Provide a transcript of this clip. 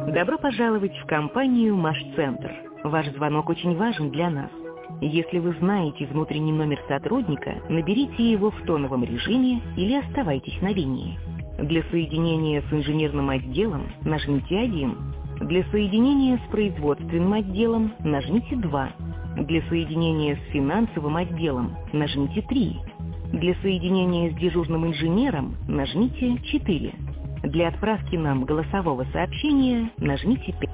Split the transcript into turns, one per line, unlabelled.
Добро пожаловать в компанию «Маш-центр». Ваш звонок очень важен для нас. Если вы знаете внутренний номер сотрудника, наберите его в тоновом режиме или оставайтесь на линии. Для соединения с инженерным отделом нажмите 1. Для соединения с производственным отделом нажмите 2. Для соединения с финансовым отделом нажмите 3. Для соединения с дежурным инженером нажмите 4. Для отправки нам голосового сообщения нажмите 5.